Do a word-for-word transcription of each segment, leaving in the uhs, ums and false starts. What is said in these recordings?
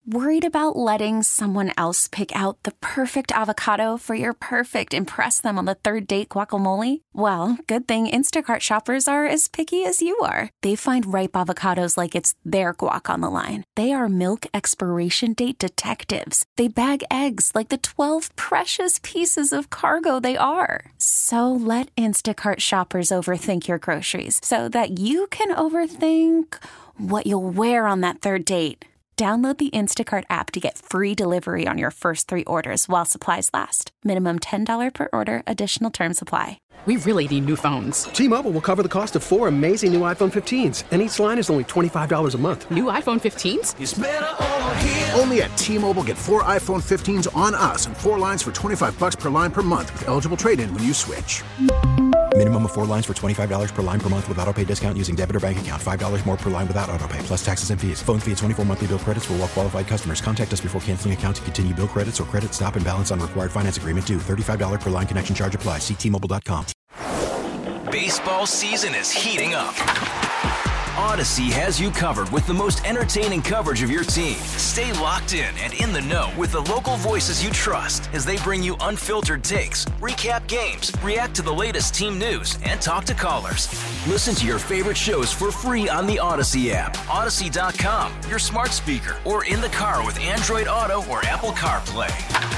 Worried about letting someone else pick out the perfect avocado for your perfect impress them on the third date guacamole? Well, good thing Instacart shoppers are as picky as you are. They find ripe avocados like it's their guac on the line. They are milk expiration date detectives. They bag eggs like the twelve precious pieces of cargo they are. So let Instacart shoppers overthink your groceries so that you can overthink what you'll wear on that third date. Download the Instacart app to get free delivery on your first three orders while supplies last. Minimum ten dollars per order. Additional terms apply. We really need new phones. T-Mobile will cover the cost of four amazing new iPhone fifteens, and each line is only twenty-five dollars a month. New iPhone fifteens? It's better over here. Only at T-Mobile, get four iPhone fifteens on us and four lines for twenty-five dollars per line per month with eligible trade-in when you switch. Minimum of four lines for twenty-five dollars per line per month with autopay discount using debit or bank account. five dollars more per line without autopay, plus taxes and fees. Phone fee at twenty-four monthly bill credits for well-qualified customers. Contact us before canceling account to continue bill credits or credit stop and balance on required finance agreement due. thirty-five dollars per line connection charge applies. See T Mobile dot com. Baseball season is heating up. Odyssey has you covered with the most entertaining coverage of your team. Stay locked in and in the know with the local voices you trust as they bring you unfiltered takes, recap games, react to the latest team news, and talk to callers. Listen to your favorite shows for free on the Odyssey app, Odyssey dot com, your smart speaker, or in the car with Android Auto or Apple CarPlay.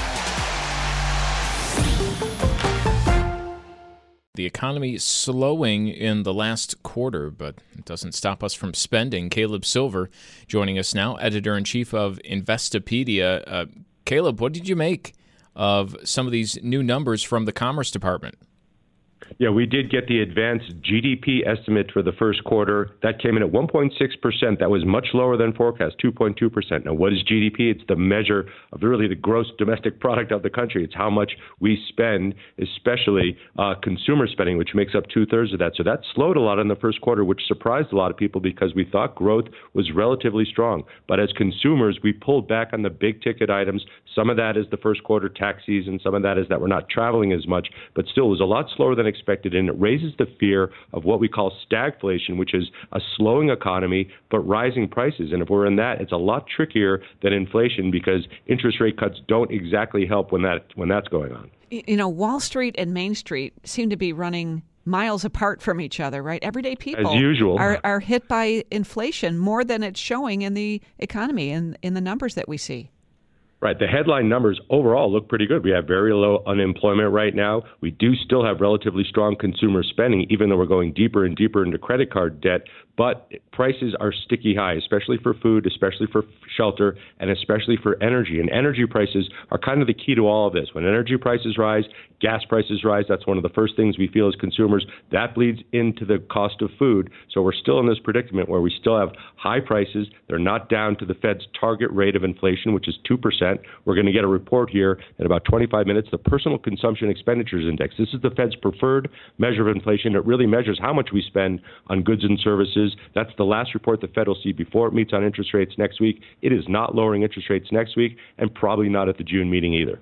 The economy is slowing in the last quarter, but it doesn't stop us from spending. Caleb Silver joining us now, editor-in-chief of Investopedia. Uh, Caleb, what did you make of some of these new numbers from the Commerce Department? Yeah, we did get the advanced G D P estimate for the first quarter. That came in at one point six percent. That was much lower than forecast, two point two percent. Now, what is G D P? It's the measure of really the gross domestic product of the country. It's how much we spend, especially uh, consumer spending, which makes up two-thirds of that. So that slowed a lot in the first quarter, which surprised a lot of people because we thought growth was relatively strong. But as consumers, we pulled back on the big-ticket items. Some of that is the first quarter tax season. Some of that is that we're not traveling as much. But still, it was a lot slower than expected, and it raises the fear of what we call stagflation, which is a slowing economy but rising prices. And if we're in that, it's a lot trickier than inflation because interest rate cuts don't exactly help when that when that's going on. You know, Wall Street and Main Street seem to be running miles apart from each other, right? Everyday people As usual. Are, are hit by inflation more than it's showing in the economy and in the numbers that we see. Right. The headline numbers overall look pretty good. We have very low unemployment right now. We do still have relatively strong consumer spending, even though we're going deeper and deeper into credit card debt. But prices are sticky high, especially for food, especially for shelter, and especially for energy. And energy prices are kind of the key to all of this. When energy prices rise, gas prices rise. That's one of the first things we feel as consumers. That bleeds into the cost of food. So we're still in this predicament where we still have high prices. They're not down to the Fed's target rate of inflation, which is two percent. We're going to get a report here in about twenty-five minutes, the Personal Consumption Expenditures Index. This is the Fed's preferred measure of inflation. It really measures how much we spend on goods and services. That's the last report the Fed will see before it meets on interest rates next week. It is not lowering interest rates next week and probably not at the June meeting either.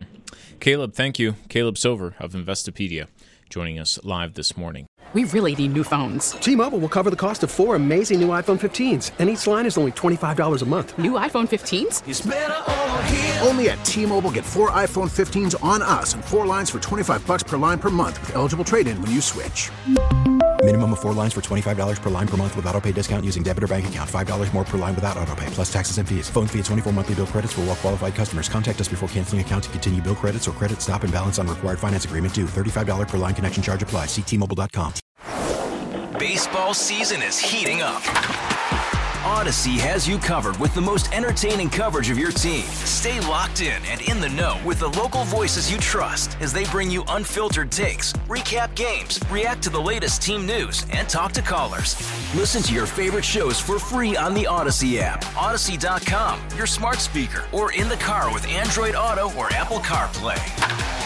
Caleb, thank you. Caleb Silver of Investopedia joining us live this morning. We really need new phones. T-Mobile will cover the cost of four amazing new iPhone fifteens, and each line is only twenty-five dollars a month. New iPhone fifteens? It's better over here. Only at T-Mobile, get four iPhone fifteens on us and four lines for twenty-five dollars per line per month with eligible trade-in when you switch. Minimum of four lines for twenty-five dollars per line per month with autopay discount using debit or bank account. five dollars more per line without autopay, plus taxes and fees. Phone fee at twenty-four monthly bill credits for well-qualified customers. Contact us before canceling account to continue bill credits or credit stop and balance on required finance agreement due. thirty-five dollars per line connection charge applies. See T Mobile dot com. Baseball season is heating up. Odyssey has you covered with the most entertaining coverage of your team. Stay locked in and in the know with the local voices you trust as they bring you unfiltered takes, recap games, react to the latest team news, and talk to callers. Listen to your favorite shows for free on the Odyssey app, Odyssey dot com, your smart speaker, or in the car with Android Auto or Apple CarPlay.